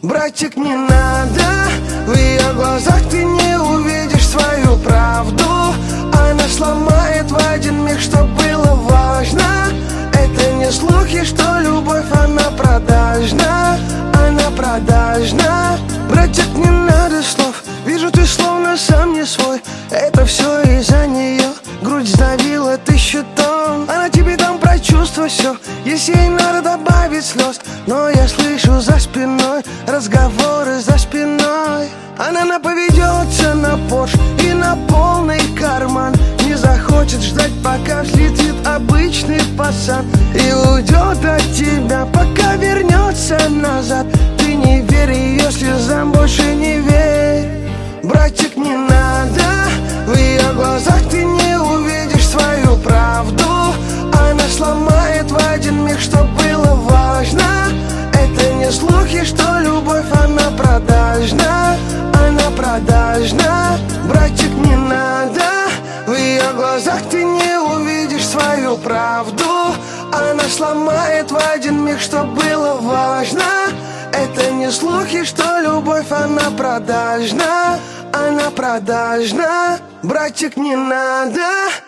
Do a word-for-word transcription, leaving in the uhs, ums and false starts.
Братик, не надо, в ее глазах ты не увидишь свою правду. Она сломает в один миг, что было важно. Это не слухи, что любовь, она продажна. Она продажна. Братик, не надо слов, вижу, ты словно сам не свой. Это все из-за нее, грудь сдавила тысячу тонн. Она тебе там про чувства все, если ей надо добавить слез. Но я слышу за спиной разговоры за спиной. Она наповедется на Порш и на полный карман. Не захочет ждать, пока взлетит обычный пацан. И уйдет от тебя, пока вернется назад. Ты не верь ее слезам, больше не верь. Братик, не надо, в ее глазах ты не увидишь свою правду. Она сломает в один миг, что было важно. Это не слухи, что любовь, она продажна. Она продажна. Братик, не надо, в ее глазах ты не увидишь свою правду. Она сломает в один миг, что было важно. Это не слухи, что любовь, она продажна. Она продажна. Братик, не надо.